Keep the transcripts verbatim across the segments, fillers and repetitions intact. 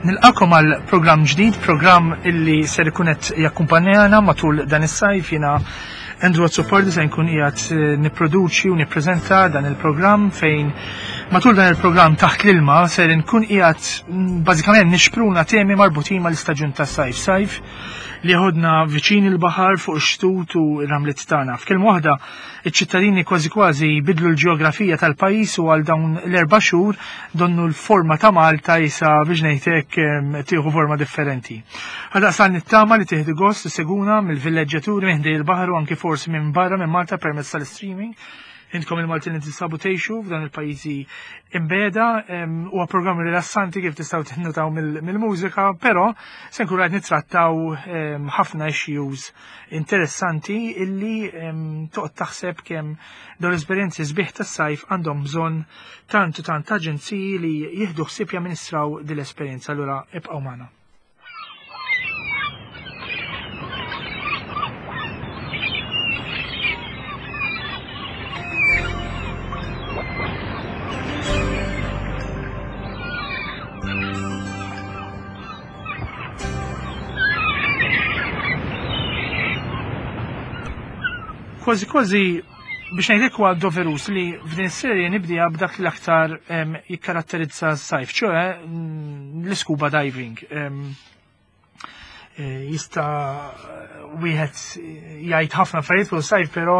Nilqakom għal programm ġdid, programm illi ser ikun qed jakkumpanjana matul dan is-sajf. Jiena Andrew Azzopardi se nkun qiegħed nipproduċi u nippreżenta dan il-programm fejn matul dan il-programm taħt l-ilma ser nkun qiegħed bażikament nixpruna temi marbutin mal-istaġun tas-sajf. Sajf li ħodna viċin il-baħar fuq ix-xtut u r-ramliet tagħna. F'kelma waħda iċ-ċittadini kważi kważi bidlu l-ġeografija tal-pajjiż u għal dawn l-erba' xhur donnu l-forma ta' Malta isa biex ngħidlek tieħu forma differenti. Ħadaqsan nittama li tieħdu gost seguna mill-villeġġaturi meħdej il-baħar u anke forsi minn barra minn Malta permezz tal-streaming. Intkom il-Maltin tistabu tgħixu f'dan il-pajjiżi imbeda huwa programmi rilassanti kif tistgħu tinnotaw mill-mużika, però se nkunu qed nittrattaw ħafna issues interessanti illi toqgħod taħseb kemm dawn l-esperjenzi sbieħ tas-sajf għandhom bżonn tant u tant aġenziji li jieħdu ħsieb jamministraw din l-esperjenza. Allura ibqgħu magħna. Kważi kważi biex ngħidlek huwa doverus li f'din is-serje nibdiha b'dak li aktar jikkaratterizza s-sajf, ċoe l-scuba diving. Jista' wieħed jgħid ħafna affarijiet fuq is-sajf, però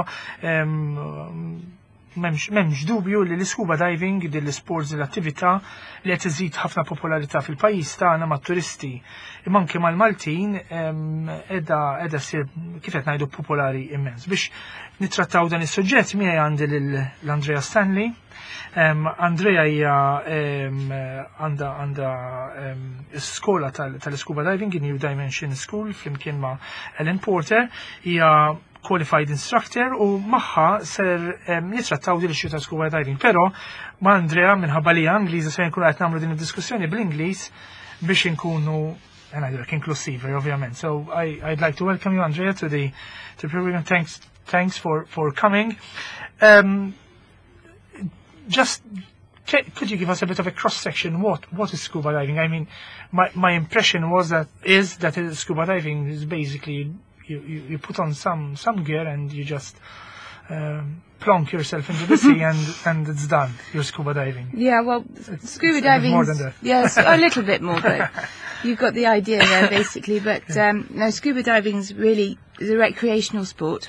m'hemmx dubju li l-scuba diving din l-isports l-attività li qed iżid ħafna popolarità fil-pajjiż tagħna mat-turisti imma anke mal-Maltin qiegħda qiegħda ssir kif qed ngħidu popolari immens. Biex nittrattaw dan is-suġġett miegħi għandi l-Andrea Stanley. Andrea hija għandha għandha skola tal-scuba diving in New Dimension School flimkien ma' Ellen Porter. Hija qualified instructor u magħha ser nittrattaw din ix-xi ta' scuba diving. Però ma' Andrea minħabba li hija Ingliża se nkunu qed nagħmlu din id-diskussjoni bl-Ingliż biex inkunu and I like inclusive, obviously. So I, I'd like to welcome you, Andrea, to the to the program. Thanks, thanks for for coming. Um, just could you give us a bit of a cross section? What what is scuba diving? I mean, my my impression was that is that scuba diving is basically you, you, you put on some some gear and you just um, plonk yourself into the sea and and it's done. You're scuba diving. Yeah, well, it's, scuba it's diving. More than that. Yes, a little bit more, but you've got the idea there, basically. But um, no, scuba diving is really is a recreational sport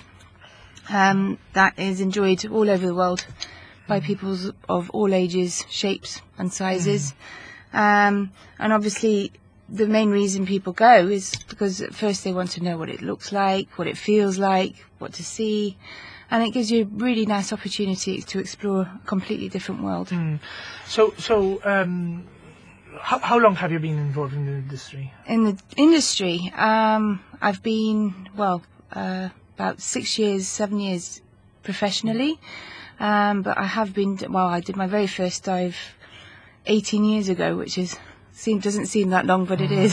um, that is enjoyed all over the world by people of all ages, shapes, and sizes. Mm. Um, and obviously, the main reason people go is because at first they want to know what it looks like, what it feels like, what to see. And it gives you a really nice opportunity to explore a completely different world. Mm. So, so um, how, how long have you been involved in the industry? In the industry, um, I've been, well, uh, about six years, seven years professionally. Um, but I have been, well, I did my very first dive eighteen years ago, which is seem, doesn't seem that long, but it is.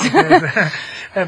um,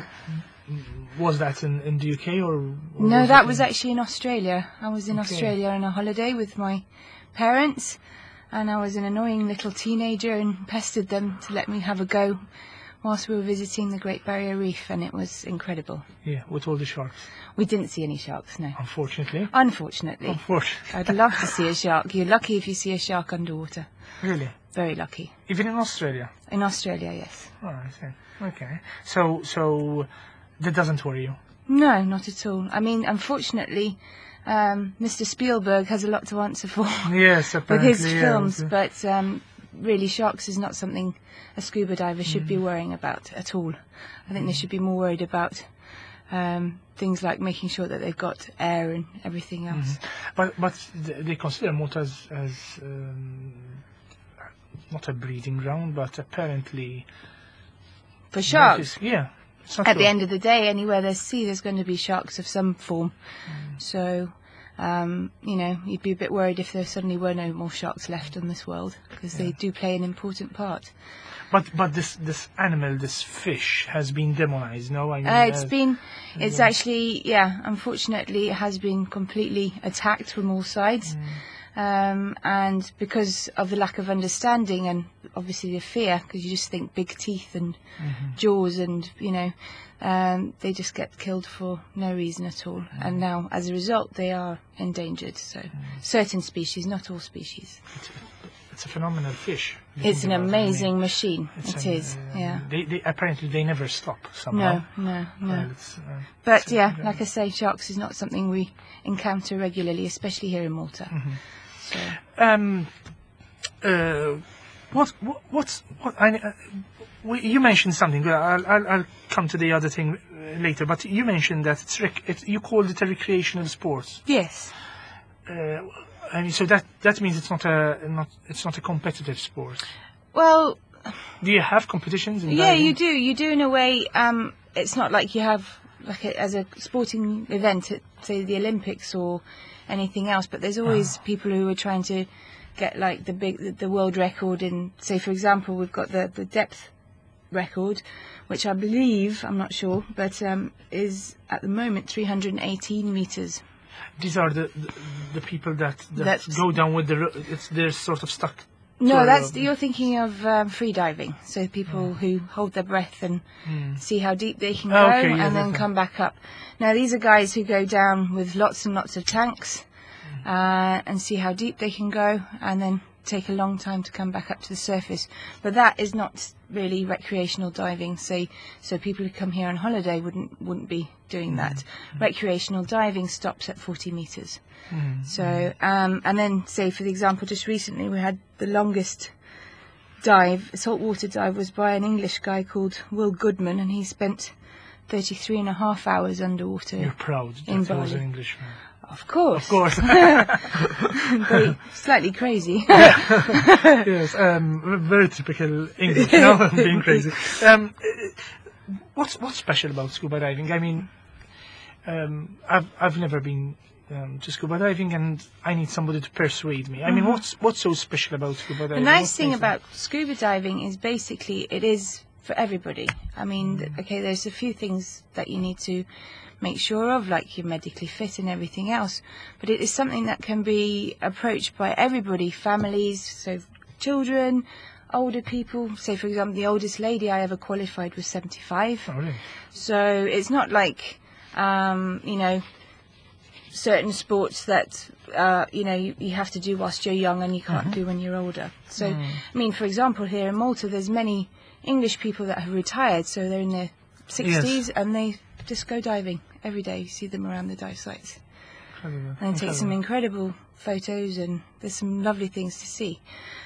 Was that in, in the U K or? or no, was that in... was actually in Australia. I was in okay. Australia on a holiday with my parents, and I was an annoying little teenager and pestered them to let me have a go whilst we were visiting the Great Barrier Reef, and it was incredible. Yeah, with all the sharks. We didn't see any sharks, no. Unfortunately. Unfortunately. Unfortunately. I'd love to see a shark. You're lucky if you see a shark underwater. Really? Very lucky. Even in Australia? In Australia, yes. Oh, I see. Okay. So, so. That doesn't worry you? No, not at all. I mean, unfortunately, um, Mister Spielberg has a lot to answer for yes, with his yeah, films, but um, really sharks is not something a scuba diver should mm. be worrying about at all. I think mm. they should be more worried about um, things like making sure that they've got air and everything else. Mm. But but they consider Malta as, as um, not a breeding ground, but apparently... For sharks? Yeah. At true. The end of the day, anywhere there's sea, there's going to be sharks of some form. Mm. So, um, you know, you'd be a bit worried if there suddenly were no more sharks left on this world, because yeah. they do play an important part. But but this this animal, this fish, has been demonized, no? I mean, uh, it's uh, been, it's yeah. actually, yeah, unfortunately, it has been completely attacked from all sides. Um, and because of the lack of understanding and obviously the fear, because you just think big teeth and Mm-hmm. jaws and, you know, um, they just get killed for no reason at all. Mm-hmm. And now, as a result, they are endangered. So Mm-hmm. certain species, not all species. It's, it's a phenomenal fish. It's an about it. I mean, amazing machine. it's It an- is, uh, yeah. They, they apparently they never stop somehow. No, no, no. Well, it's, uh, But it's, yeah, uh, like I say, sharks is not something we encounter regularly, especially here in Malta. Mm-hmm. So, Um, uh, what, what, what's, what, I, uh, we, you mentioned something, but I'll, I'll, I'll come to the other thing uh, later, but you mentioned that it's, rec- it, you called it a recreational sport. yes. Uh, I mean, so that, that means it's not a, not, it's not a competitive sport. Well, Do you have competitions in yeah, diving? you do. You do in a way. Um, it's not like you have like a, as a sporting event at say the Olympics or anything else. But there's always Ah. people who are trying to get like the big the, the world record in. Say for example, we've got the the depth record, which I believe I'm not sure, but um, is at the moment three hundred eighteen meters. These are the, the, the people that, that That's- go down with the, ro- it's, they're sort of stuck. No, to, that's uh, you're thinking of um, free diving. So people who hold their breath and Hmm. see how deep they can Oh, go okay, yeah, and then that's- come back up. Now these are guys who go down with lots and lots of tanks uh, and see how deep they can go and then take a long time to come back up to the surface. But that is not really recreational diving. Say, so people who come here on holiday wouldn't wouldn't be doing that. Recreational diving stops at forty meters. Hmm. So, um, and then say for the example, just recently we had the longest dive, saltwater dive, was by an English guy called Will Goodman, and he spent thirty-three and a half hours underwater. You're proud In that I was Bali. an Englishman. Of course. Of course. But slightly crazy. Yes, um, very typical English. No, I'm being crazy. Um, uh, what's what's special about scuba diving? I mean, um, I've I've never been um, to scuba diving, and I need somebody to persuade me. I mean, what's what's so special about scuba The diving? nice What thing makes it- about scuba diving is basically it is for everybody. I mean, th- okay, there's a few things that you need to make sure of, like you're medically fit and everything else, but it is something that can be approached by everybody, families, so children, older people. Say, for example, the oldest lady I ever qualified was seventy-five. Oh, really? So it's not like, um, you know, certain sports that, uh, you know, you, you have to do whilst you're young and you can't do when you're older. So, I mean, for example, here in Malta, there's many English people that have retired, so they're in their sixties and they just go diving every day. You see them around the dive sites. Incredible. And take some incredible photos, and there's some lovely things to see.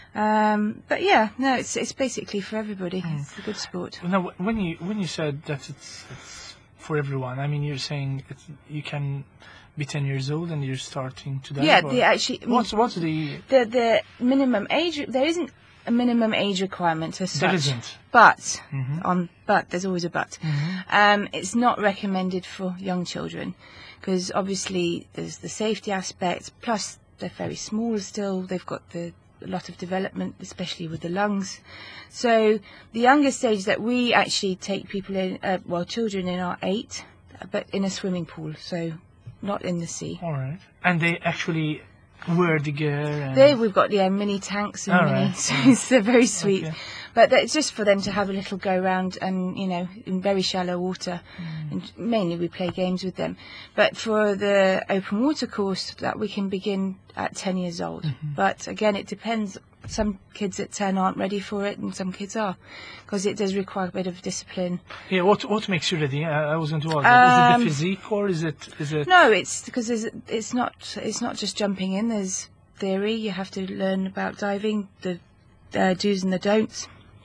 Um, but yeah, no, it's it's basically for everybody. It's a good sport. Now, when you when you said that it's, it's for everyone, I mean, you're saying it's, you can be ten years old and you're starting to dive. Yeah, or- the actually I mean, What's what's the the the minimum age. There isn't a minimum age requirement as such. there isn't. But Mhm. on but there's always a but. Um, it's not recommended for young children because obviously there's the safety aspect. Plus they're very small still. They've got the a lot of development, especially with the lungs. So the youngest age that we actually take people in, uh, well, children in, are eight, but in a swimming pool, so not in the sea. All right, and they actually wear the gear. And There we've got yeah mini tanks and All mini, right, so yeah. it's they're very sweet. Okay. But that's just for them to have a little go round and you know in very shallow water, Mm. and mainly we play games with them. But for the open water course, that we can begin at ten years old. Mm-hmm. But again, it depends. Some kids at ten aren't ready for it, and some kids are, because it does require a bit of discipline. Yeah, what what makes you ready? I, I was going to ask. that. Is it Um, the physique or is it is it? No, it's because it's, it's not it's not just jumping in. There's theory. You have to learn about diving, the uh, do's and the don'ts,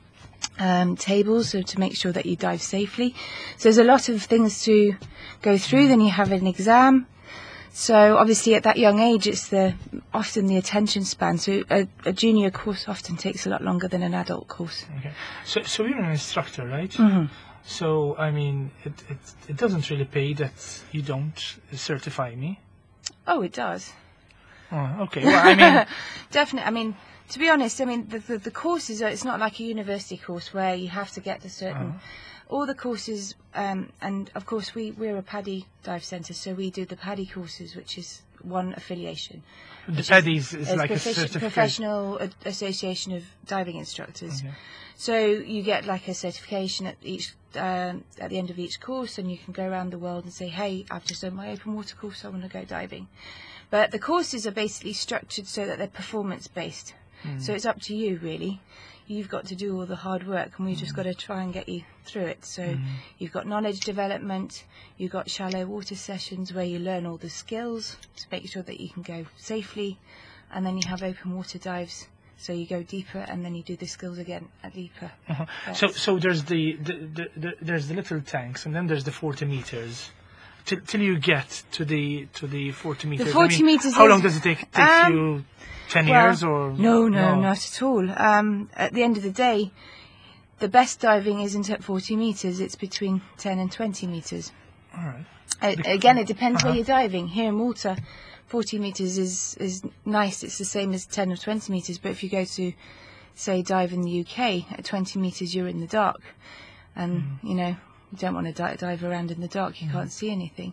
um, tables, so to make sure that you dive safely. So there's a lot of things to go through. Then you have an exam. So obviously at that young age, it's the often the attention span. So a, a junior course often takes a lot longer than an adult course. Okay. So so you're an instructor, right? Mhm. So I mean, it, it it doesn't really pay that you don't certify me. Oh, it does. Oh, okay. Well, I mean, Definitely. I mean, to be honest, I mean, the, the, the courses, are, it's not like a university course where you have to get to certain... Uh-huh. All the courses, um, and of course we, we're a PADI dive centre, so we do the PADI courses, which is one affiliation. The PADIs is, is like profi- a certificate. Professional Ad- Association of Diving Instructors. Okay. So you get like a certification at each um, at the end of each course, and you can go around the world and say, "Hey, I've just done my open water course. I want to go diving." But the courses are basically structured so that they're performance based. Mm. So it's up to you, really. You've got to do all the hard work, and we've mm. just got to try and get you through it. So mm. you've got knowledge development, you've got shallow water sessions where you learn all the skills to make sure that you can go safely, and then you have open water dives. So you go deeper, and then you do the skills again at deeper. Uh-huh. So, so there's the, the, the, the there's the little tanks, and then there's the forty meters. Till, till you get to the to the forty meters. The forty I mean, meters. How is, long does it take? Take um, you ten well, years or no, no, no, not at all. Um, at the end of the day, the best diving isn't at forty meters. It's between ten and twenty meters. All right. Uh, again, it depends uh-huh. where you're diving. Here in Malta, forty meters is is nice. It's the same as ten or twenty meters. But if you go to, say, dive in the U K at twenty meters, you're in the dark, and mm. you know you don't want to di- dive around in the dark. You mm. can't see anything.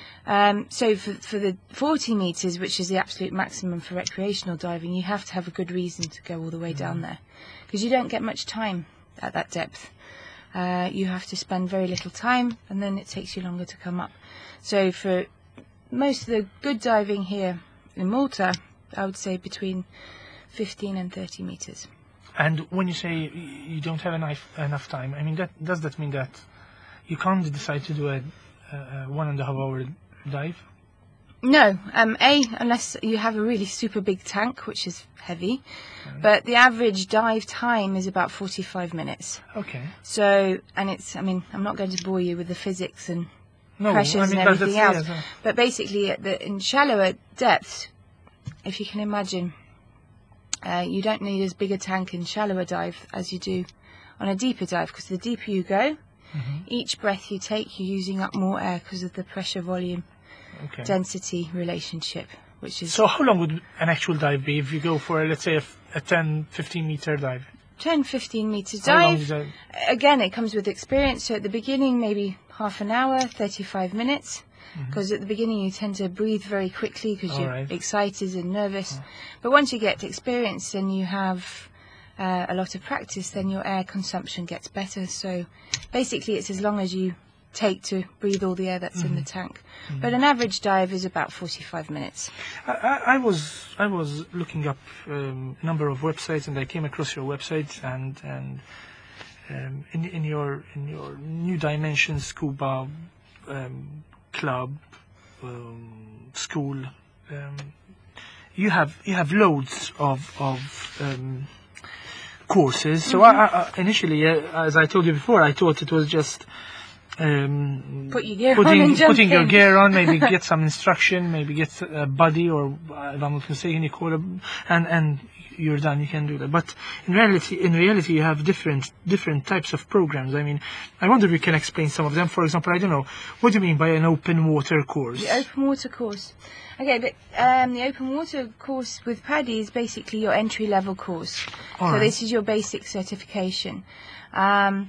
Um, so for for the forty meters, which is the absolute maximum for recreational diving, you have to have a good reason to go all the way mm. down there, because you don't get much time at that depth. Uh, you have to spend very little time, and then it takes you longer to come up. So for most of the good diving here in Malta, I would say between fifteen and thirty meters. And when you say you don't have enough enough time, I mean, that does that mean that you can't decide to do a, a one and a half hour dive? No, um, A, unless you have a really super big tank, which is heavy, okay. But the average dive time is about forty-five minutes. Okay. So, and it's, I mean, I'm not going to bore you with the physics and no, pressures I mean, and everything that's, else, yeah, yeah. But basically, at the, in shallower depths, if you can imagine, uh, you don't need as big a tank in shallower dive as you do on a deeper dive, because the deeper you go, mm-hmm. each breath you take, you're using up more air because of the pressure volume. Okay. Density relationship, which is... So how long would an actual dive be if you go for, let's say, a, a ten, fifteen meter dive? ten, fifteen meter How long dive. is that? Again, it comes with experience. So at the beginning, maybe half an hour, thirty-five minutes. Because mm-hmm. at the beginning, you tend to breathe very quickly because you're right. excited and nervous. Oh. But once you get experience and you have uh, a lot of practice, then your air consumption gets better. So basically, it's as long as you take to breathe all the air that's mm-hmm. in the tank. Mm-hmm. But an average dive is about forty-five minutes. I, I, I was I was looking up um, a number of websites, and I came across your website, and and um, in in your in your New Dimensions Scuba um, club um, school, um, you have you have loads of of um, courses. So mm-hmm. I, I, initially, uh, as I told you before, I thought it was just Um, Put your gear putting, on and jump putting in. your gear on, maybe get some instruction, maybe get a buddy, or if I'm not mistaken, you call it, and and you're done. You can do that. But in reality, in reality, you have different different types of programs. I mean, I wonder if you can explain some of them. For example, I don't know, what do you mean by an open water course? The open water course. Okay, but um, the open water course with PADI is basically your entry level course. All so right. This is your basic certification. Um,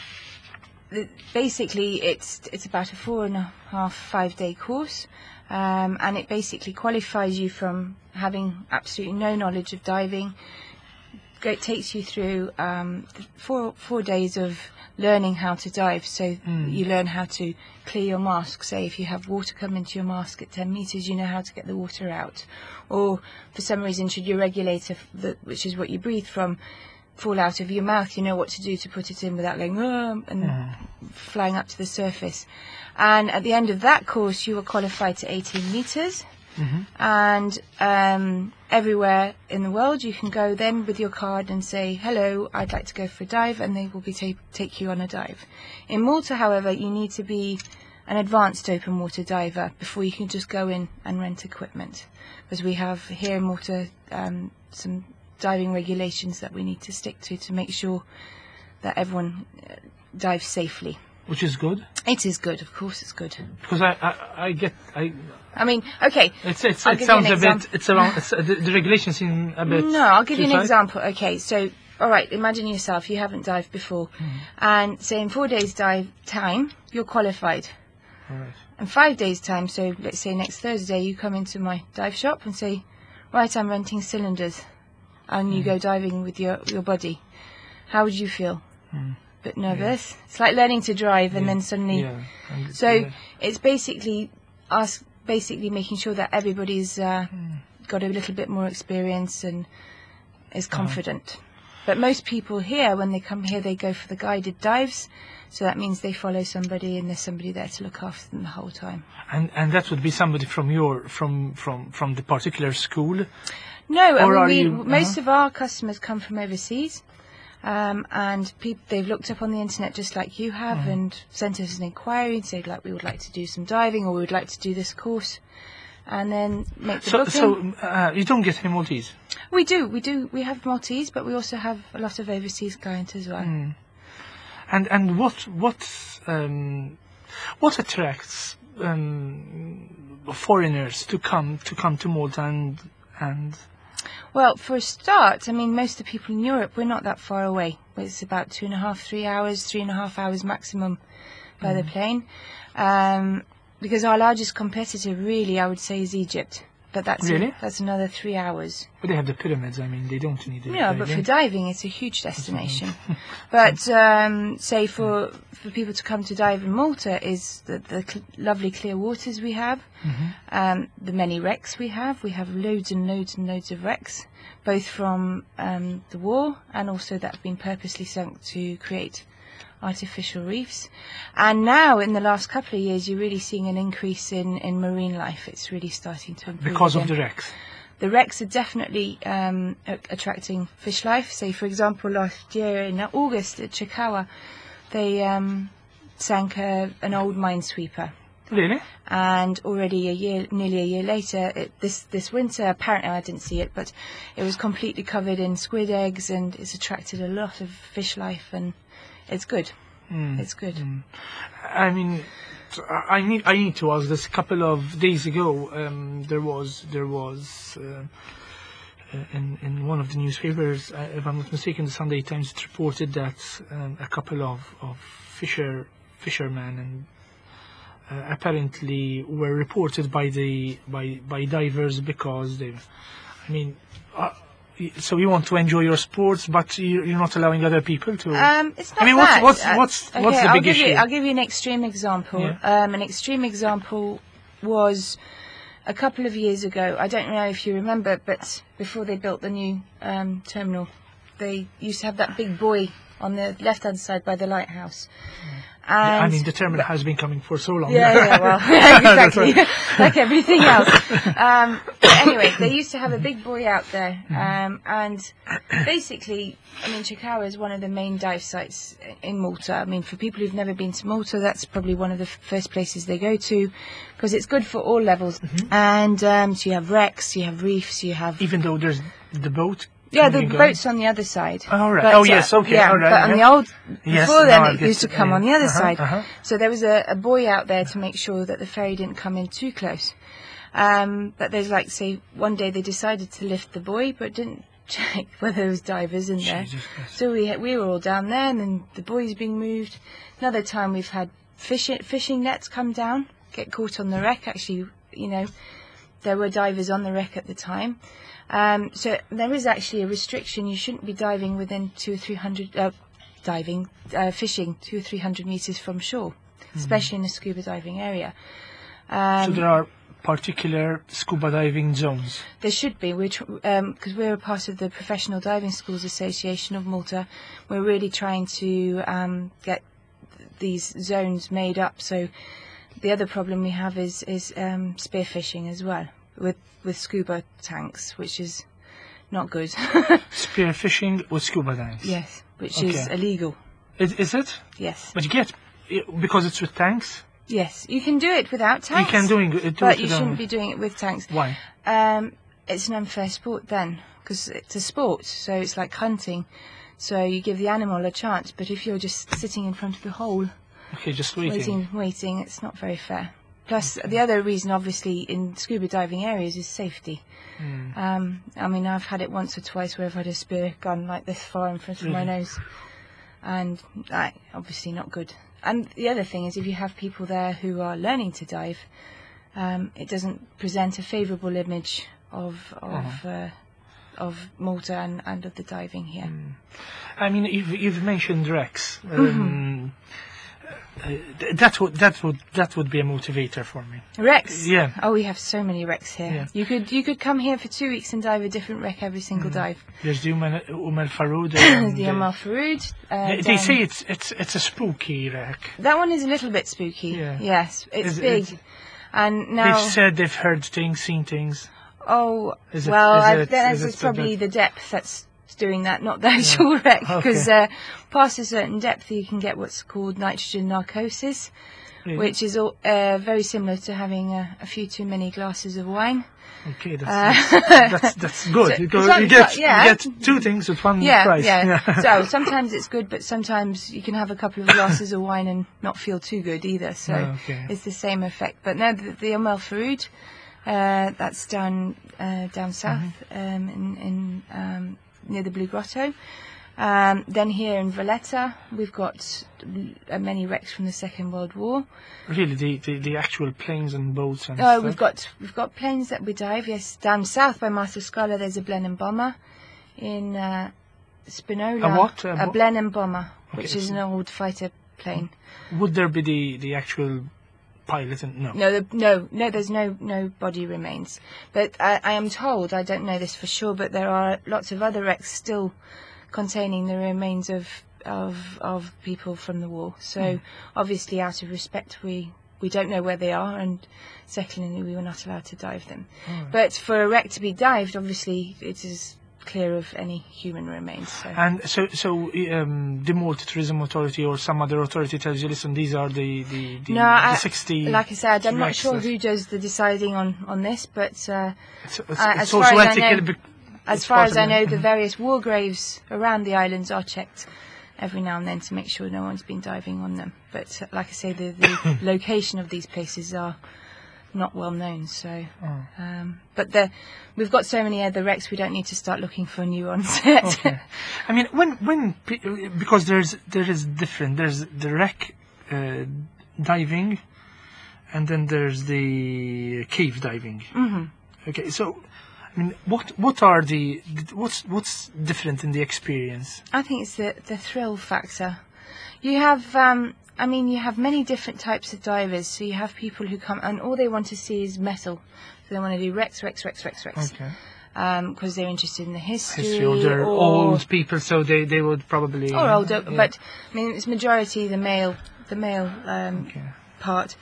Basically, it's it's about a four and a half, five day course, um, and it basically qualifies you from having absolutely no knowledge of diving. It takes you through um, four four days of learning how to dive. So mm. you learn how to clear your mask. Say if you have water come into your mask at ten meters, you know how to get the water out. Or for some reason, should your regulator, which is what you breathe from, fall out of your mouth, you know what to do to put it in without going oh, and mm. flying up to the surface. And at the end of that course, you are qualified to eighteen meters. Mm-hmm. And um, everywhere in the world, you can go then with your card and say, hello, I'd like to go for a dive, and they will be ta- take you on a dive. In Malta, however, you need to be an advanced open water diver before you can just go in and rent equipment. Because we have here in Malta um, some diving regulations that we need to stick to to make sure that everyone uh, dives safely. Which is good. It is good, of course, it's good. Because I, I, I get, I. I mean, okay. It's, it's, it sounds a bit. It's around. It's, uh, the, the regulations seem a bit. No, I'll give you an example. Okay, so all right, imagine yourself. You haven't dived before, mm. and say in four days dive time, you're qualified. All right. In five days' time, so let's say next Thursday, you come into my dive shop and say, right, I'm renting cylinders, and you Mm. go diving with your, your buddy. How would you feel? Mm. Bit nervous? It's like learning to drive and Yeah. then suddenly... Yeah. And, So yeah. it's basically us basically making sure that everybody's uh, Mm. got a little bit more experience and is Uh-huh. confident. But most people here, when they come here, they go for the guided dives. So that means they follow somebody and there's somebody there to look after them the whole time. And and that would be somebody from your from from from the particular school. No, I Or mean, are we, you- most uh-huh. of our customers come from overseas. Um, and peop they've looked up on the internet just like you have Mhm. and sent us an inquiry and said, like, we would like to do some diving or we would like to do this course. And then make the So booking. so uh, you don't get any Maltese. We do, we do. We have Maltese, but we also have a lot of overseas clients as well. Mm. And and what what um, what attracts um, foreigners to come to come to Malta and and Well, for a start, I mean, most of the people in Europe, we're not that far away. It's about two and a half, three hours, three and a half hours maximum by the plane. Um, because our largest competitor, really, I would say, is Egypt. But that's a- Really? that's another three hours. but they have the pyramids. I mean, they don't need it. Yeah, but for diving, it's a huge destination. But um, say for for people to come to dive in Malta is the, the cl- lovely clear waters we have, um, the many wrecks we have. We have loads and loads and loads of wrecks, both from um, the war and also that have been purposely sunk to create artificial reefs. And now, in the last couple of years, you're really seeing an increase in, in marine life. It's really starting to improve because of again. the wrecks. The wrecks are definitely um, a- attracting fish life. Say, for example, last year in August at Chikawa, they um, sank a, an old minesweeper. Really? And already a year, nearly a year later, it, this this winter, apparently I didn't see it, but it was completely covered in squid eggs, and it's attracted a lot of fish life, and it's good. Mm. It's good. Mm. I mean, I I need I need to ask this. A couple of days ago, um, there was there was uh, in in one of the newspapers, uh, if I'm not mistaken, the Sunday Times, it reported that um, a couple of of fisher fishermen and uh, apparently were reported by the by by divers because they, I mean. Uh, So you want to enjoy your sports, but you- you're not allowing other people to. Um, it's not I mean, what's that. what's Uh, what's okay, what's the I'll big give issue? You, I'll give you an extreme example. Yeah. Um, an extreme example was a couple of years ago. I don't know if you remember, but before they built the new um, terminal, they used to have that big buoy on the left-hand side by the lighthouse. And I mean, the terminal has been coming for so long. yeah, yeah, well, exactly, like everything else. Um, but anyway, they used to have a big buoy out there, um, and basically, I mean, Chikawa is one of the main dive sites in Malta. I mean, for people who've never been to Malta, that's probably one of the f- first places they go to, because it's good for all levels. And um, so you have wrecks, you have reefs, you have Even though there's the boat. yeah, the coming and going. boat's on the other side. Oh, right. But, Oh, yes, uh, okay, Yeah, all right, but on yeah. the old, Yes, before now I then, it get used to it, come yeah. on the other Uh-huh, side. uh-huh. So there was a, a buoy out there to make sure that the ferry didn't come in too close. Um, but there's like, say, one day they decided to lift the buoy, but didn't check whether there was divers in there. Jesus Christ. So we we were all down there, and then the buoy's being moved. Another time we've had fishing fishing nets come down, get caught on the wreck. Actually, you know, there were divers on the wreck at the time. Um, so there is actually a restriction. You shouldn't be diving within two or three hundred, uh, diving, uh, fishing two or three hundred meters from shore, especially in a scuba diving area. Um, So there are particular scuba diving zones. There should be. We're because um, 'cause we're a part of the Professional Diving Schools Association of Malta. We're really trying to um, get th- these zones made up. So the other problem we have is is um, spearfishing as well with with scuba tanks, which is not good. Spearfishing with scuba diving. Yes, which is Okay. illegal. Is, is it? Yes, But you get because it's with tanks. yes. You can do it without tanks. You can doing it. Do but it you without- shouldn't be doing it with tanks. Why? Um, it's an unfair sport then, because it's a sport, so it's like hunting. So you give the animal a chance, but if you're just sitting in front of the hole, Okay, just waiting. waiting, waiting, it's not very fair. Plus, the other reason, obviously, in scuba diving areas is safety. Mm. Um, I mean, I've had it once or twice where I've had a spear gun like this far in front of my Really? nose, and like, obviously not good and the other thing is, if you have people there who are learning to dive, um, it doesn't present a favourable image of of Uh-huh. uh, of Malta and, and of the diving here. I mean, you've, you've mentioned Rex. Um, uh, th- that would that would that would be a motivator for me. Wrecks. Yeah. Oh, we have so many wrecks here. Yeah. You could you could come here for two weeks and dive a different wreck every single dive. There's the Umm al- Umm al Farood. and, The uh, Amal Farood. Uh, they, they down- say it's it's it's a spooky wreck. that one is a little bit spooky. Yeah. Yes, it's Is it- big. is- and now, They've said they've heard things, seen things. oh, Is it- well, is I, it- then is it's it probably that- the depth that's doing that, not the actual wreck. Because Okay. uh, past a certain depth, you can get what's called nitrogen narcosis, Really? which is all, uh, very similar to having a, a few too many glasses of wine. Okay, that's Uh, that's, that's, that's good. So- you, go, so- you get yeah. you get two things with one Yeah, price. yeah. So sometimes it's good, but sometimes you can have a couple of glasses of wine and not feel too good either. So Oh, okay. it's the same effect. But no, the, the Umm al Farood, uh, that's down uh, down south Mm-hmm. um, in, in um, near the Blue Grotto. Um, then here in Valletta, we've got uh, many wrecks from the Second World War. Really, the, the, the actual planes and boats and Oh, stuff. we've got we've got planes that we dive. Yes, down south by Martha Scala, there's a Blenheim bomber. In uh, Spinola, A what? A a bo- Blenheim bomber, Okay, which is so- an old fighter plane. Would there be the, the actual pilot? And, no. No, the, no, no. There's no no body remains. But I, I am told, I don't know this for sure, but there are lots of other wrecks still containing the remains of of of people from the war. So obviously, out of respect, we we don't know where they are, and secondly, we were not allowed to dive them. But for a wreck to be dived, obviously, it is clear of any human remains. So. And so, so um, the Malta Tourism Authority or some other authority tells you, listen, these are the the, the, No, the I, sixty. like I said, I'm not wrecks sure that- who does the deciding on, on this, but uh, It's, it's, uh, it's as also far as I ethical. know- bec- as it's far part as of I it. know, the Mhm. various war graves around the islands are checked every now and then to make sure no one's been diving on them. But uh, like I say, the, the location of these places are not well known. So, Oh. um, but the, we've got so many other wrecks, we don't need to start looking for new ones yet. Okay. I mean, when when pe- because there's there is different. There's the wreck uh, diving, and then there's the cave diving. hmm Okay, so I mean, what what are the what's what's different in the experience? I think it's the the thrill factor. You have, um, I mean, you have many different types of divers. So you have people who come and all they want to see is metal. So they want to do wrecks, wrecks, wrecks, wrecks, wrecks. Okay, Because they're interested in the history, history or they're or, old people, so they they would probably or older. yeah. But I mean, it's majority the male, the male um, Okay. part.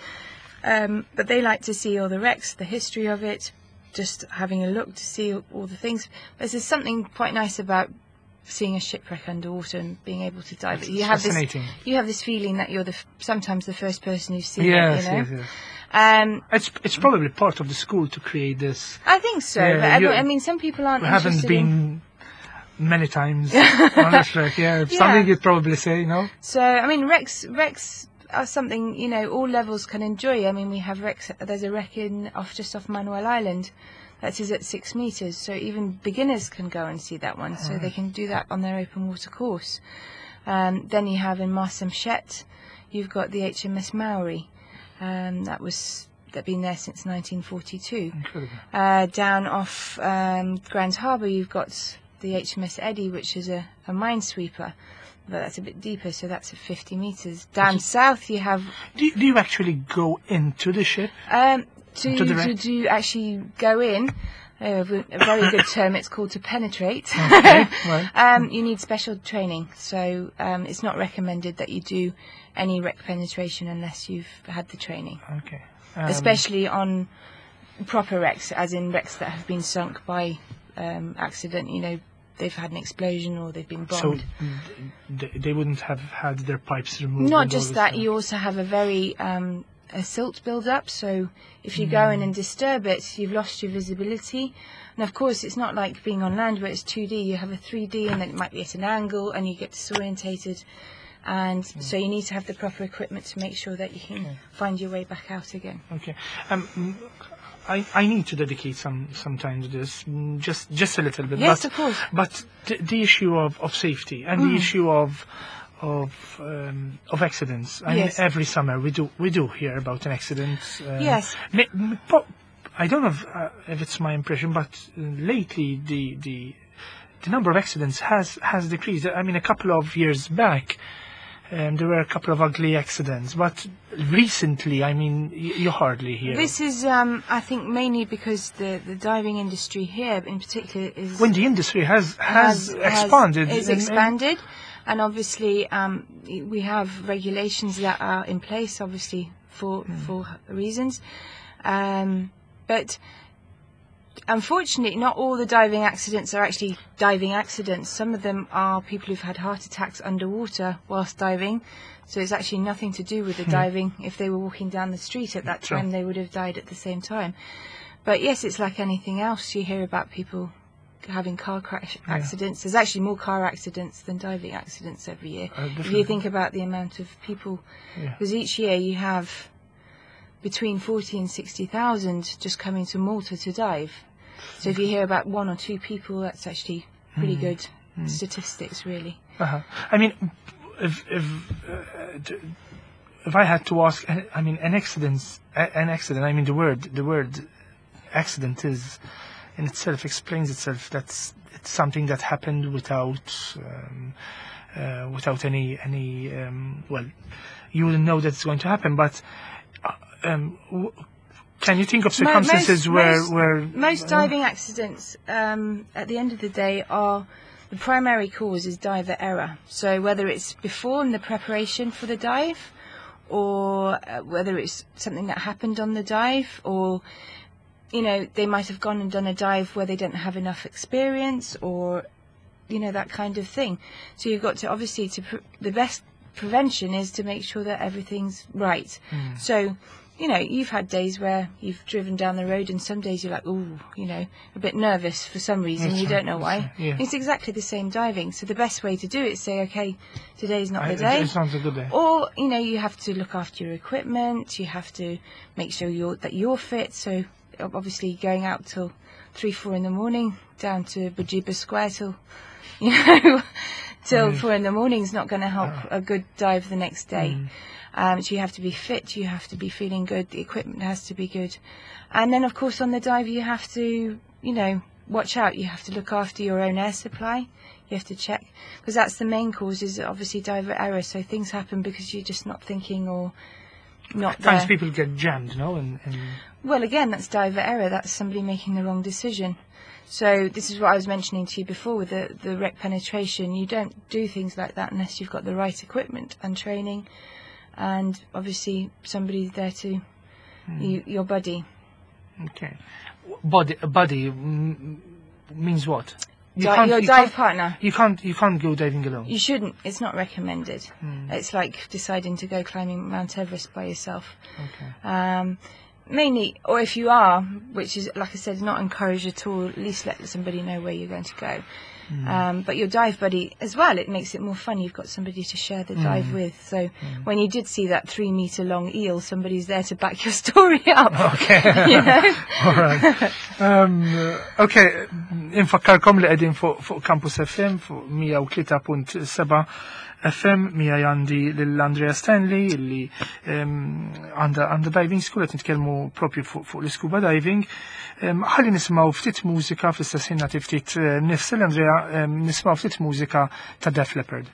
Um, but they like to see all the wrecks, the history of it, just having a look to see all, all the things. But there's something quite nice about seeing a shipwreck underwater and being able to dive. It's You have this, fascinating. you have this feeling that you're the f- sometimes the first person who's seen Yes, it. You know, yes, yes. um, It's it's probably part of the school to create this. I think so. Yeah, but I, you- don't- I mean, some people aren't We haven't interested in. been many times on this wreck. Yeah, something you'd probably say, no? So I mean, wrecks wrecks are something, you know, all levels can enjoy. I mean, we have wrecks. There's a wreck in off just off Manuel Island. That is at six meters, so even beginners can go and see that one. So they can do that on their open water course. Um, then you have in Marsamxett, you've got the H M S Maori. Um, that was that been there since nineteen forty-two. Incredible. Uh, down off um, Grand Harbour, you've got the H M S Eddie, which is a, a minesweeper. But that's a bit deeper, so that's at fifty meters. Down south, you have Do you, do you actually go into the ship? um, to, To the to wreck? to actually go in. Uh, a very good term. It's called to penetrate. Okay, right. um, you need special training, so um, it's not recommended that you do any wreck penetration unless you've had the training, Okay. Um, especially on proper wrecks, as in wrecks that have been sunk by um, accident. You know, they've had an explosion or they've been So bombed. th- they wouldn't have had their pipes removed. Not and all just this that, stuff. you also have a very um, a silt build up. So if you go in and disturb it, you've lost your visibility. And of course, it's not like being on land where it's two D. You have a three D, and then it might be at an angle, and you get disorientated. And so you need to have the proper equipment to make sure that you can find your way back out again. Okay. Um, mm, I, I need to dedicate some, some time to this, mm, just just a little bit. Yes, but, of course. But the, the issue of, of safety and the issue of of um, of accidents. I Yes. mean, every summer we do we do hear about an accident. Um, Yes. ma- m- po- I don't know if, uh, if it's my impression, but uh, lately the the the number of accidents has has decreased. I mean, a couple of years back, um, there were a couple of ugly accidents, but recently, I mean, y- you hardly hear. This is, um, I think, mainly because the, the diving industry here, in particular, is when the industry has has, expanded, is and- and- expanded, and obviously um, we have regulations that are in place, obviously for for reasons, um, but. Unfortunately, not all the diving accidents are actually diving accidents. Some of them are people who've had heart attacks underwater whilst diving. So it's actually nothing to do with the diving. If they were walking down the street at that Sure. time, they would have died at the same time. But yes, it's like anything else. You hear about people having car crash accidents. There's actually more car accidents than diving accidents every year. Uh, If you definitely. think about the amount of people, Yeah. because each year you have between forty and sixty thousand just coming to Malta to dive. So if you hear about one or two people, that's actually pretty good statistics, really. Uh-huh. I mean, if if uh, d- if I had to ask, uh, I mean, an accident, a- an accident. I mean, the word the word accident is in itself explains itself. That's it's something that happened without um, uh, without any any um, well, you wouldn't know that it's going to happen. But uh, um, w- can you think of Mo- circumstances most- where most- where Most uh, diving accidents, um, at the end of the day, are the primary cause is diver error. So whether it's before in the preparation for the dive, or uh, whether it's something that happened on the dive, or you know they might have gone and done a dive where they don't have enough experience, or you know that kind of thing. So you've got to obviously to pre- the best prevention is to make sure that everything's right. So. You know, you've had days where you've driven down the road and some days you're like, ooh, you know, a bit nervous for some reason. That's You right, don't know that's why. right, yeah. It's exactly the same diving. So the best way to do it is say, okay, today's not I- the day. It sounds a good day. Or, you know, you have to look after your equipment. You have to make sure you're, that you're fit. So obviously going out till three, four in the morning down to Bajiba Square till, you know, till Mm. four in the morning is not going to help Ah. a good dive the next day. Mm. Um, so you have to be fit, you have to be feeling good, the equipment has to be good. And then, of course, on the dive, you have to, you know, watch out. You have to look after your own air supply. You have to check, because that's the main cause, is obviously diver error. So things happen because you're just not thinking or not At times there. people get jammed, no? And, and Well, again, that's diver error. That's somebody making the wrong decision. So this is what I was mentioning to you before with the, the wreck penetration. You don't do things like that unless you've got the right equipment and training, and obviously somebody there to you, your buddy. okay, body body mm, means what? You Di- your you dive can't, partner. you can't you can't go diving alone. You shouldn't. It's not recommended. It's like deciding to go climbing Mount Everest by yourself. Okay. Um, mainly, or if you are, which is, like I said, not encouraged at all, at least let somebody know where you're going to go. Um, but your dive buddy as well, it makes it more fun. You've got somebody to share the dive with. So when you did see that three metre long eel, somebody's there to back your story up. Okay. You know? All right. Um, uh, okay. Infakkarkom li qegħdin fuq fuq Campus F M fuq one oh three point seven F M miegħi għandi lill-Andrea Stanley illi um, għandha għandha diving school qed nitkellmu propju fuq fuq l-scuba diving. Um, ħalli nisimgħu ftit mużika fl-istess ħin nagħti ftit uh, nifsi l-Andrea um, nisimgħu ftit mużika ta' Def Leppard.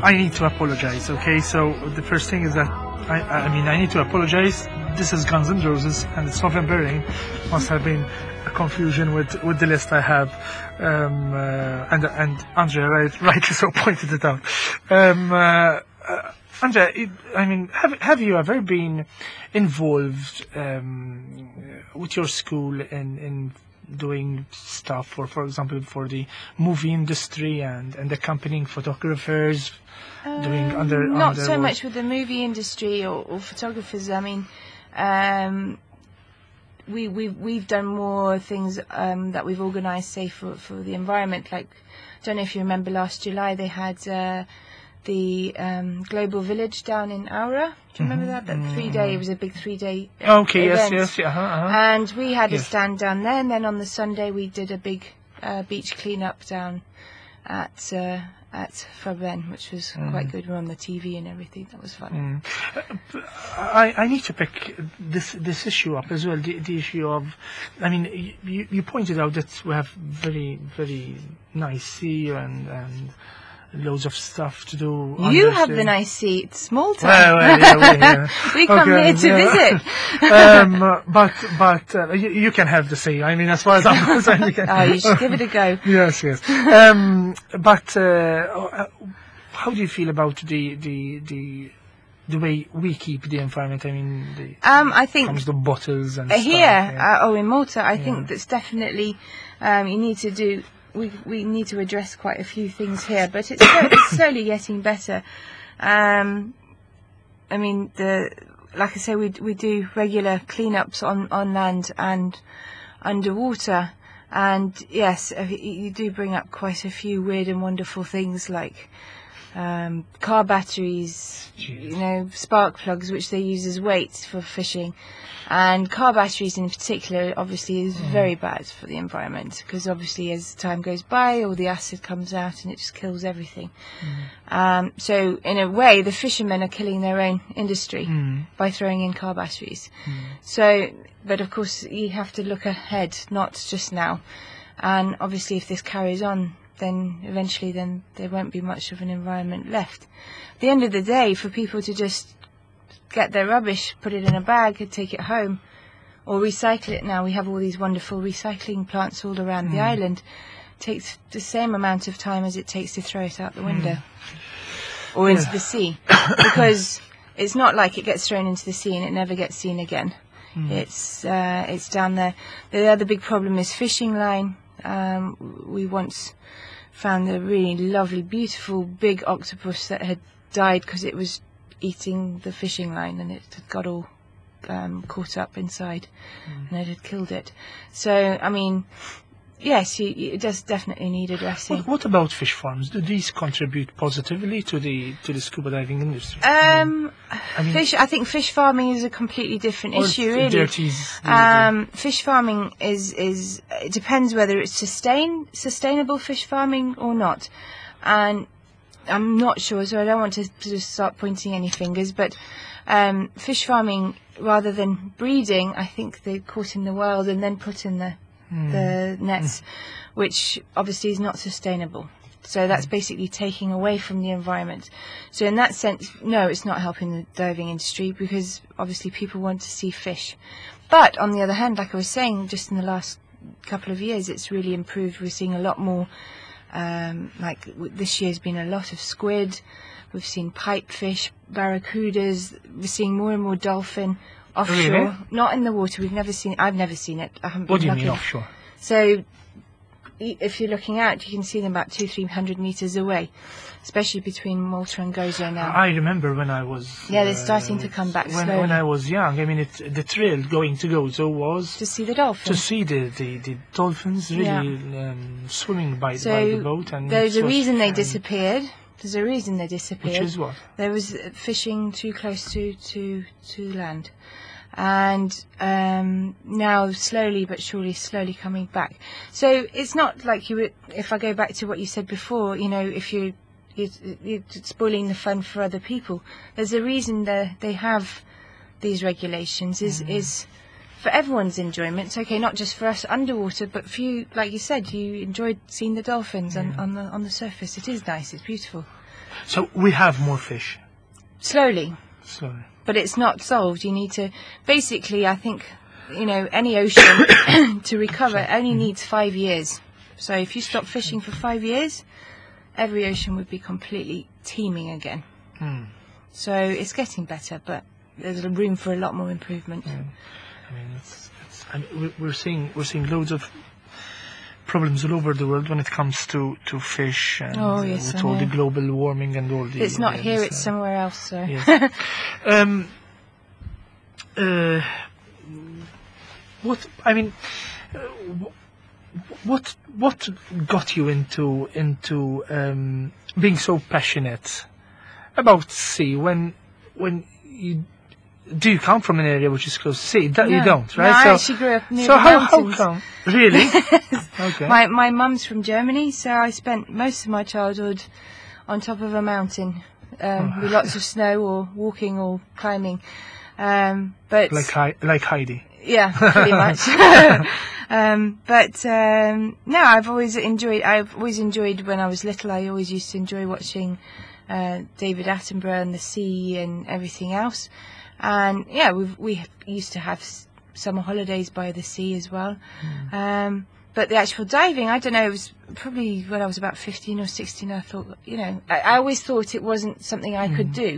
I need to apologize, okay? So the first thing is that, I, I mean, I need to apologize. This is Guns N' Roses, and it's November Rain. Must have been a confusion with, with the list I have. Um, uh, and and Andrea right, rightly so pointed it out. Um, uh, uh, Andrea, it, I mean, have have you ever been involved um, with your school in, in doing stuff for, for example, for the movie industry and, and accompanying photographers, Um, doing under not under so work? much with the movie industry or, or photographers. I mean, um, we we've we've done more things um, that we've organised, say for for the environment. Like, I don't know if you remember last July they had uh, the um, Global Village down in Aura. Do you remember that? That three day. It was a big three day. Okay, yes, event. yes, yeah, uh-huh, uh-huh. And we had a Yes. stand down there, and then on the Sunday we did a big uh, beach clean-up down at uh, at Faben, which was quite good. We were on the T V and everything. That was fun. I, I need to pick this this issue up as well. The, the issue of, I mean, you, you pointed out that we have very very nice sea and and loads of stuff to do. You under have sea. the nice seat, small town. Well, well, yeah, well, yeah. We come Okay, here to yeah. visit. um, uh, but but uh, you, you can have the sea. I mean, as far as I'm concerned, you can. Oh, you should give it a go. Yes, yes. Um, but uh, uh, how do you feel about the the the the way we keep the environment? I mean, the, Um, I think comes to bottles and Uh, stuff. here, yeah. uh, oh, in Malta, I Yeah. think that's definitely um, you need to do. We we need to address quite a few things here, but it's, slo- it's slowly getting better. Um, I mean, the like I say, we we do regular cleanups on on land and underwater, and yes, uh, y- you do bring up quite a few weird and wonderful things like um, car batteries, you know, spark plugs, which they use as weights for fishing. And car batteries in particular, obviously, is very bad for the environment because obviously as time goes by, all the acid comes out and it just kills everything. Um, so in a way, the fishermen are killing their own industry by throwing in car batteries. So, but of course, you have to look ahead, not just now. And obviously, if this carries on, then eventually, then there won't be much of an environment left. At the end of the day, for people to just get their rubbish, put it in a bag and take it home, or recycle it now. We have all these wonderful recycling plants all around the island. It takes the same amount of time as it takes to throw it out the window or into the sea, because it's not like it gets thrown into the sea and it never gets seen again. It's uh, it's down there. The other big problem is fishing line. Um, we once found a really lovely, beautiful, big octopus that had died because it was eating the fishing line and it had got all um, caught up inside and it had killed it. So, I mean, yes, you, you, it does definitely need addressing. What, what about fish farms? Do these contribute positively to the to the scuba diving industry? Um, I mean, fish. I think fish farming is a completely different or issue, it really. dirties the- the- Um, fish farming is is it depends whether it's sustain sustainable fish farming or not, and I'm not sure, so I don't want to, to just start pointing any fingers. But um, fish farming, rather than breeding, I think they're caught in the wild and then put in the the nets, which obviously is not sustainable. So that's basically taking away from the environment. So in that sense, no, it's not helping the diving industry because obviously people want to see fish. But on the other hand, like I was saying, just in the last couple of years, it's really improved. We're seeing a lot more, um, like w- this year's been a lot of squid. We've seen pipefish, barracudas. We're seeing more and more dolphin offshore. Really? Not in the water. We've never seen. I've never seen it. I haven't What do been you mean looking. offshore? So y- if you're looking out, you can see them about two, three hundred meters away, especially between Malta and Gozo now. I remember when I was. Yeah, they're uh, starting to come back when, slowly. when I was young. I mean, it, the thrill going to Gozo was To see the dolphins. to see the, the, the dolphins really um, swimming by, by the So boat. And there's it a was reason they fun. disappeared. There's a reason they disappeared. Which is what? There was uh, fishing too close to, to, to land. And um, now slowly but surely, slowly coming back. So it's not like you would, if I go back to what you said before, you know, if you, you, you're spoiling the fun for other people. There's a reason that they have these regulations, is, is for everyone's enjoyment. Okay, not just for us underwater, but for you, like you said, you enjoyed seeing the dolphins on, on, the, on the surface. It is nice, it's beautiful. So we have more fish. Slowly. Slowly. But it's not solved. You need to, basically, I think, you know, any ocean to recover only needs five years. So if you stop fishing for five years, every ocean would be completely teeming again. Mm. So it's getting better, but there's room for a lot more improvement. Mm. I mean, it's, it's, I mean, we're seeing we're seeing loads of problems all over the world when it comes to, to fish and oh, yes, uh, with all the global warming and all the. It's not the here; other it's stuff. somewhere else. So. Yes. um. Uh. What I mean. Uh, What what got you into into um, being so passionate about sea? When when you do you come from an area which is close to sea? That no. You don't, right? No, I so, actually grew up near so the how mountains. how come? Really? Okay. My my mum's from Germany, so I spent most of my childhood on top of a mountain um, Oh. with lots of snow, or walking or climbing. Um, but Like Hei- like Heidi. yeah, pretty much. um, but um, no, I've always enjoyed. I've always enjoyed when I was little. I always used to enjoy watching uh, David Attenborough and the sea and everything else. And yeah, we we used to have s- summer holidays by the sea as well. Mm. Um, but the actual diving, I don't know. It was probably when I was about fifteen or sixteen. I thought, you know, I, I always thought it wasn't something I mm. could do.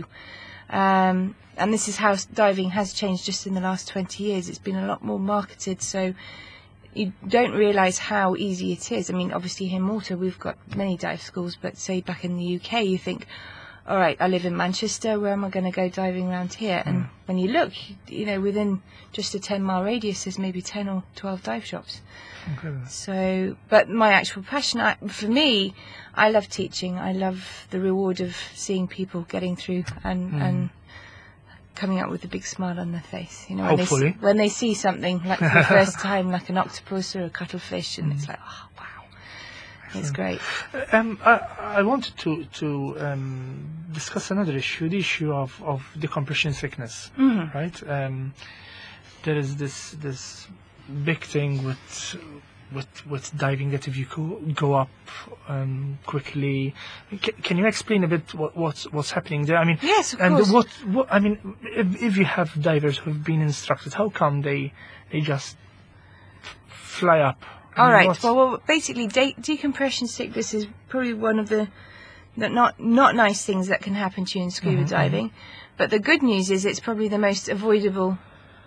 Um, and this is how diving has changed just in the last twenty years. It's been a lot more marketed, so you don't realise how easy it is. I mean, obviously here in Malta we've got many dive schools, but say back in the U K you think, all right, I live in Manchester, where am I going to go diving around here? And Mm. when you look, you know, within just a ten mile radius there's maybe ten or twelve dive shops. Incredible. So, but my actual passion, I, for me, I love teaching. I love the reward of seeing people getting through and, Mm. and coming up with a big smile on their face. You know, when Hopefully. they, when they see something like for the first time, like an octopus or a cuttlefish, and Mm. it's like, oh wow, it's great. Um, I, I wanted to to um, discuss another issue, the issue of, of decompression sickness, Mhm. right? Um, there is this this big thing with with with diving that if you go, go up um, quickly, C- can you explain a bit what, what's what's happening there? I mean, Yes, of and course. what what I mean, if, if you have divers who've been instructed, how come they they just f- fly up? I All mean, right. what's- Well, well, basically, de- decompression sickness is probably one of the, the not not nice things that can happen to you in scuba Mhm, diving. But the good news is it's probably the most avoidable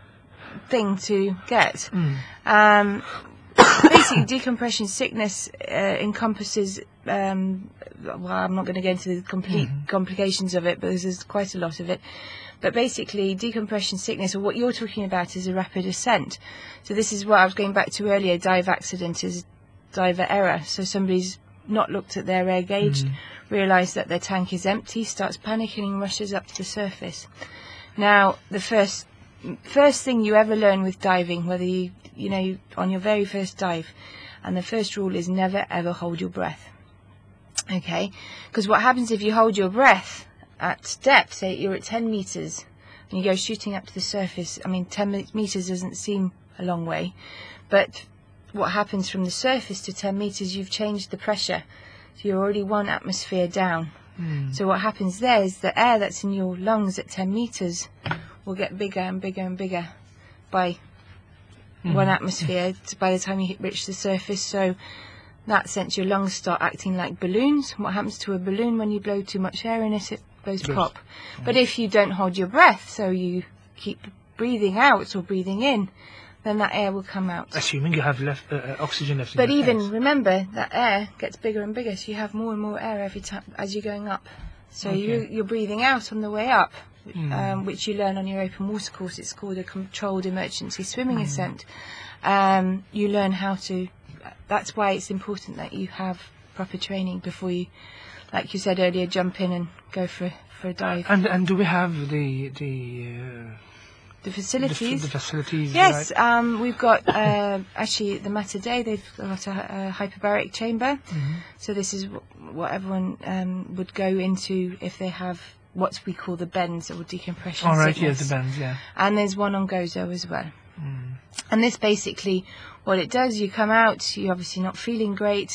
thing to get. Mm. Um, basically, decompression sickness uh, encompasses. Um, well, I'm not going to go into the complete Mhm. complications of it, but there's quite a lot of it. But basically, decompression sickness, or what you're talking about, is a rapid ascent. So this is what I was going back to earlier. Dive accident is diver error. So somebody's not looked at their air gauge, Mhm. realised that their tank is empty, starts panicking and rushes up to the surface. Now, the first first thing you ever learn with diving, whether you, you know, on your very first dive, and the first rule is never ever hold your breath. Okay? Because what happens if you hold your breath at depth, say you're at ten metres, and you go shooting up to the surface, I mean, ten metres doesn't seem a long way, but what happens from the surface to ten metres, you've changed the pressure. So you're already one atmosphere down. Mm. So what happens there is the air that's in your lungs at ten metres will get bigger and bigger and bigger by Mm. one atmosphere t- by the time you hit, reach the surface. So that sense your lungs start acting like balloons. What happens to a balloon when you blow too much air in it? It goes Goes. pop. But if you don't hold your breath, so you keep breathing out or breathing in, then that air will come out. Assuming you have left uh, uh, oxygen left But in your even lungs. remember that air gets bigger and bigger, so you have more and more air every time as you're going up. So Okay. you, you're breathing out on the way up, Mm. um, which you learn on your open water course. It's called a controlled emergency swimming Mm. ascent. Um, you learn how to. That's why it's important that you have proper training before you, like you said earlier, jump in and go for for a dive. And and do we have the the uh, The the, facilities. f- the facilities? Yes, right? um, we've got uh, actually at the Mater Dei they've got a, a hyperbaric chamber. Mhm. So this is w- what everyone um, would go into if they have what we call the bends or decompression All right. sickness. Yes, the bands. Yeah. And there's one on Gozo as well. Mm. And this basically, what it does, you come out, you're obviously not feeling great,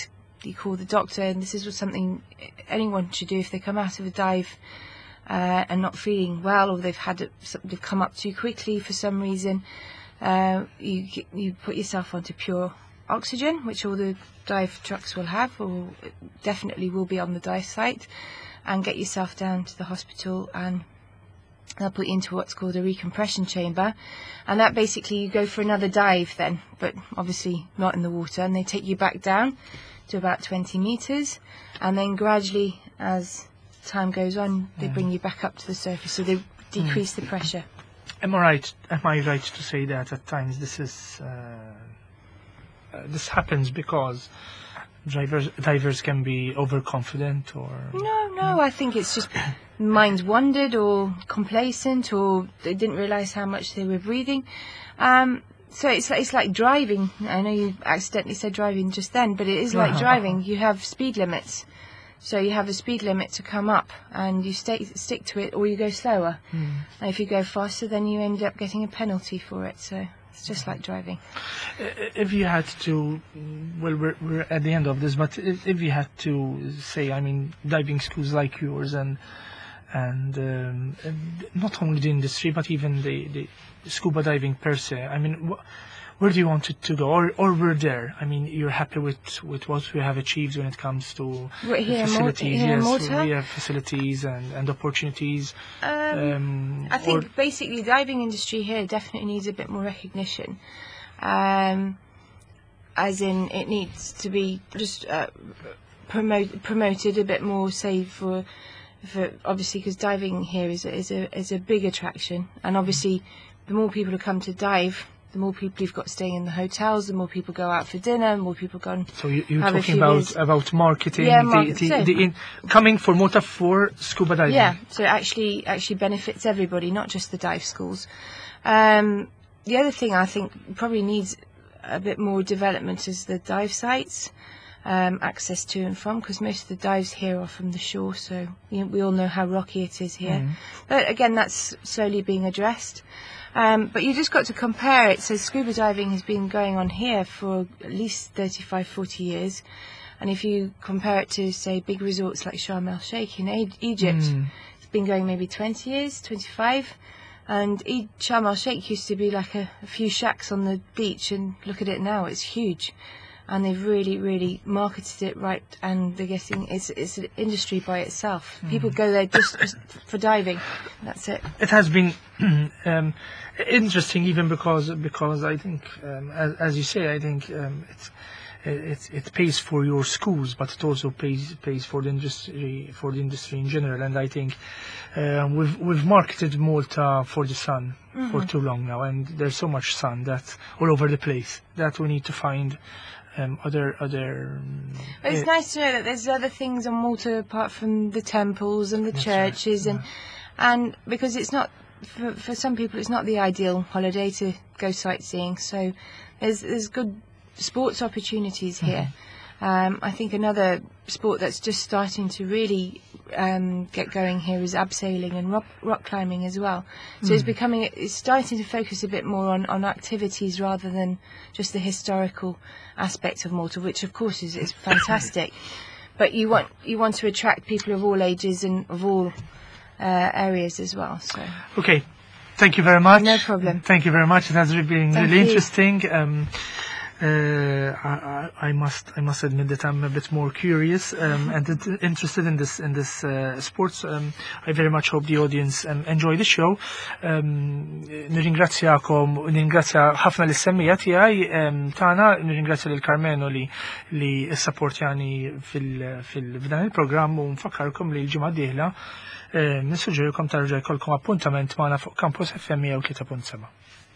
you call the doctor, and this is something anyone should do if they come out of a dive uh, and not feeling well, or they've had it, they've come up too quickly for some reason. Uh, you you put yourself onto pure oxygen, which all the dive trucks will have, or definitely will be on the dive site, and get yourself down to the hospital, and they'll put you into what's called a recompression chamber, and that basically you go for another dive then, but obviously not in the water, and they take you back down to about twenty meters, and then gradually as time goes on they bring you back up to the surface, so they decrease mm. the pressure. Am I right? Am I right to say that at times this is uh, uh, this happens because divers divers can be overconfident, or no, no? I think it's just minds wandered, or complacent, or they didn't realise how much they were breathing. Um, so it's it's like driving. I know you accidentally said driving just then, but it is like driving. You have speed limits. So you have a speed limit to come up, and you stay, stick to it, or you go slower. Mm. And if you go faster, then you end up getting a penalty for it. So it's just like driving. If you had to, well, we're, we're at the end of this, but if, if you had to say, I mean, diving schools like yours, and and, um, and not only the industry, but even the, the scuba diving per se, I mean, wh where do you want it to go? Or, or we're there. I mean, you're happy with, with what we have achieved when it comes to here facilities. Here yes, we have facilities and, and opportunities. Um, um, I think basically the diving industry here definitely needs a bit more recognition. Um, as in, it needs to be just uh, promote, promoted a bit more, say, for, for obviously, because diving here is a, is, a, is a big attraction. And obviously, the more people who come to dive, the more people you've got staying in the hotels, the more people go out for dinner, the more people go and So you, you're talking about about marketing, yeah, the, market, the, so. the in, coming for Malta for scuba diving. Yeah, so it actually actually benefits everybody, not just the dive schools. Um, the other thing I think probably needs a bit more development is the dive sites, um, access to and from, because most of the dives here are from the shore, so we, we all know how rocky it is here. Mm. But again, that's slowly being addressed. Um, but you just got to compare it. So scuba diving has been going on here for at least thirty-five, forty years. And if you compare it to, say, big resorts like Sharm el Sheikh in e Egypt, mm. it's been going maybe twenty years, twenty-five. And e Sharm el Sheikh used to be like a, a few shacks on the beach, and look at it now, it's huge. And they've really, really marketed it right, and they're getting, it's, it's an industry by itself. Mm. People go there just, just for diving, that's it. It has been um, interesting, even because because I think, um, as, as you say, I think um, it's, it, it pays for your schools, but it also pays pays for the industry for the industry in general. And I think uh, we've we've marketed Malta for the sun mm-hmm. for too long now, and there's so much sun that all over the place that we need to find. Um, other other. Um, but it's uh, nice to know that there's other things on Malta apart from the temples and the churches, right. and yeah. and because it's not for for some people it's not the ideal holiday to go sightseeing. So there's there's good sports opportunities here. Mm-hmm. um, I think another sport that's just starting to really um, get going here is abseiling and rock, rock climbing as well. So mm. it's becoming it's starting to focus a bit more on on activities rather than just the historical aspect of Malta, which of course is, is fantastic, but you want you want to attract people of all ages and of all uh, areas as well. So okay, thank you very much. No problem. Thank you very much. It has been Thank really you. interesting. Um, Uh, I, I must I must admit that I'm a bit more curious um, and interested in this in this uh, sports. Um, I very much hope the audience um, enjoy the show. Um, nirringrazzjakom, nirringrazzja ħafna l-semmija tiegħi tagħna, nirringrazzja lil Carmenu li li s-supportjani fil-fdan il-programm, u nfakkarkom li l-ġimgħa d-dieħla nissuġġerilkom tarġa' jkollkom appuntament magħna fuq Campus F M one oh three point seven.